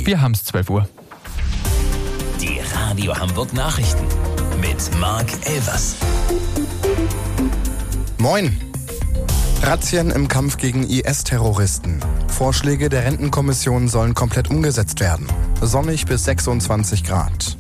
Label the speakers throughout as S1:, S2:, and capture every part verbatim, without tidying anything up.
S1: Wir haben es zwölf Uhr.
S2: Die Radio Hamburg Nachrichten mit Marc Elvers.
S3: Moin! Razzien im Kampf gegen I S-Terroristen. Vorschläge der Rentenkommission sollen komplett umgesetzt werden. Sonnig bis sechsundzwanzig Grad.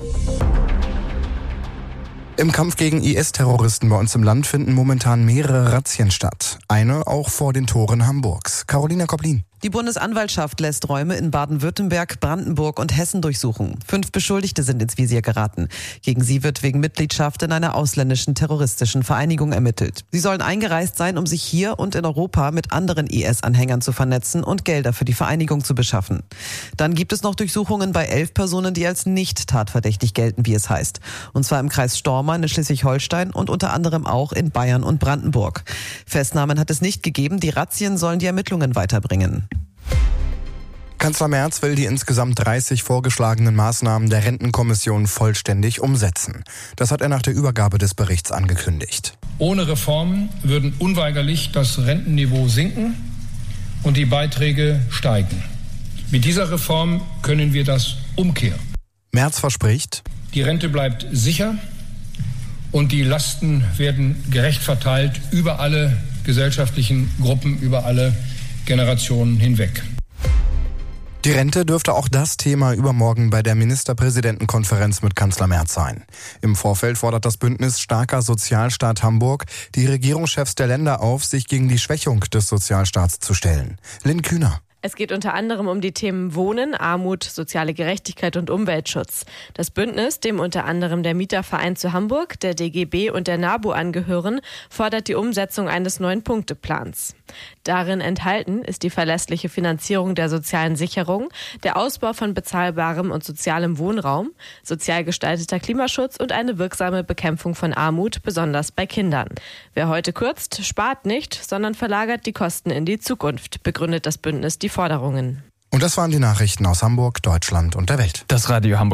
S3: Im Kampf gegen I S-Terroristen bei uns im Land finden momentan mehrere Razzien statt. Eine auch vor den Toren Hamburgs. Carolina Koplin.
S4: Die Bundesanwaltschaft lässt Räume in Baden-Württemberg, Brandenburg und Hessen durchsuchen. Fünf Beschuldigte sind ins Visier geraten. Gegen sie wird wegen Mitgliedschaft in einer ausländischen terroristischen Vereinigung ermittelt. Sie sollen eingereist sein, um sich hier und in Europa mit anderen I S-Anhängern zu vernetzen und Gelder für die Vereinigung zu beschaffen. Dann gibt es noch Durchsuchungen bei elf Personen, die als nicht tatverdächtig gelten, wie es heißt. Und zwar im Kreis Stormarn in Schleswig-Holstein und unter anderem auch in Bayern und Brandenburg. Festnahmen hat es nicht gegeben. Die Razzien sollen die Ermittlungen weiterbringen.
S3: Kanzler Merz will die insgesamt dreißig vorgeschlagenen Maßnahmen der Rentenkommission vollständig umsetzen. Das hat er nach der Übergabe des Berichts angekündigt.
S5: Ohne Reformen würden unweigerlich das Rentenniveau sinken und die Beiträge steigen. Mit dieser Reform können wir das umkehren.
S3: Merz verspricht:
S5: Die Rente bleibt sicher und die Lasten werden gerecht verteilt über alle gesellschaftlichen Gruppen, über alle Generationen hinweg.
S3: Die Rente dürfte auch das Thema übermorgen bei der Ministerpräsidentenkonferenz mit Kanzler Merz sein. Im Vorfeld fordert das Bündnis Starker Sozialstaat Hamburg die Regierungschefs der Länder auf, sich gegen die Schwächung des Sozialstaats zu stellen. Lynn Kühner.
S6: Es geht unter anderem um die Themen Wohnen, Armut, soziale Gerechtigkeit und Umweltschutz. Das Bündnis, dem unter anderem der Mieterverein zu Hamburg, der D G B und der NABU angehören, fordert die Umsetzung eines Neun-Punkte-Plans. Darin enthalten ist die verlässliche Finanzierung der sozialen Sicherung, der Ausbau von bezahlbarem und sozialem Wohnraum, sozial gestalteter Klimaschutz und eine wirksame Bekämpfung von Armut, besonders bei Kindern. Wer heute kürzt, spart nicht, sondern verlagert die Kosten in die Zukunft, begründet das Bündnis die Forderungen.
S3: Und das waren die Nachrichten aus Hamburg, Deutschland und der Welt.
S1: Das Radio Hamburg.